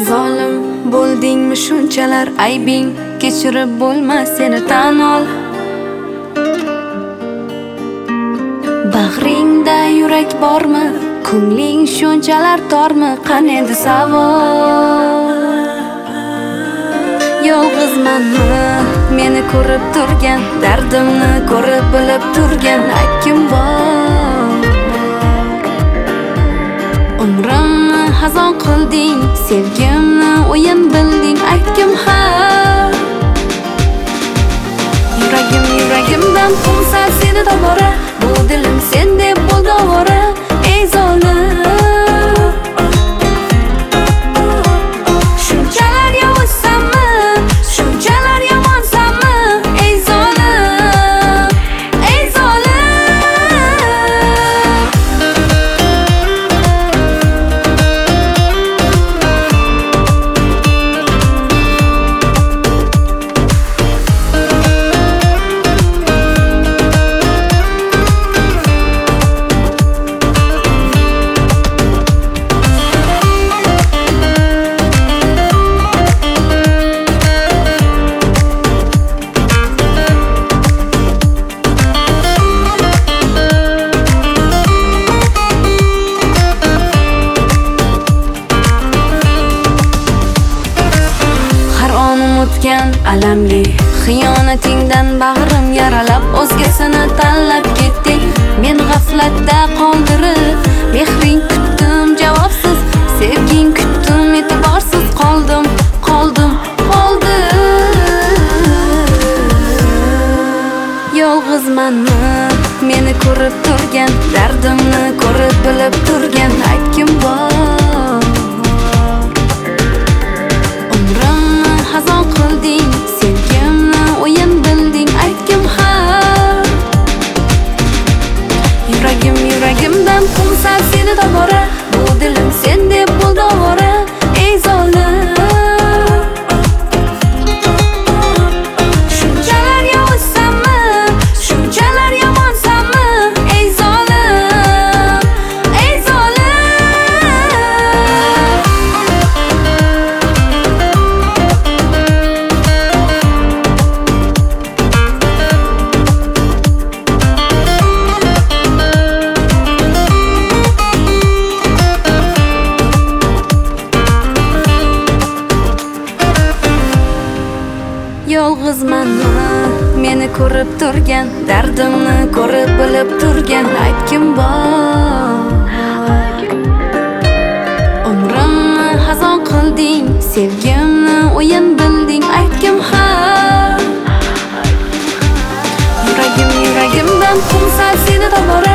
Zolim bo'ldingmi shunchalar aybing, kechirib bo'lmas seni tan ol. Bag'ringda yurak bormi, ko'ngling shunchalar tormi, qani edi savol. Yolg'izmanmi meni ko'rib turgan, dardimni ko'rib bilib turgan aytgim bor. Umrimni xazon qilding, sevgimni o'yin bilding aytgim ha. Yuragimdan quvsar seni tobora, bu dilim sen deb bo'ldi ovora. Ey zolim, shunchalar yovuzsanmi, shunchalar yomonsanmi? Ey zolim, ey zolim. O'tgan alamli xiyonatingdan bag'rim yaralab, o'zgasini tanlab ketding. Men g'aflatda qoldirib, mehring kutdim javobsiz, sevging kutdim e'tiborsiz qoldim. Yolg'izmanmi meni ko'rib turgan, dardimni ko'rib bilib turgan aytgim bor. Xazon qilding, sevgimni o'yin bilding aytgim ha. Yuragimdan quvsar seni tobora, bu dilim sen deb bo'ldi ovora. Ey zolim, shunchalar yovuzsanmi, shunchalar yomonsanmi? Ey zolim, ey zolim. Yolg'izmanmi meni ko'rib turgan, dardimni ko'rib bilib turgan aytgim bor. Umrimni xazon qilding, sevgimni o'yin bilding aytgim ha. Yuragimdan quvsar seni tobora,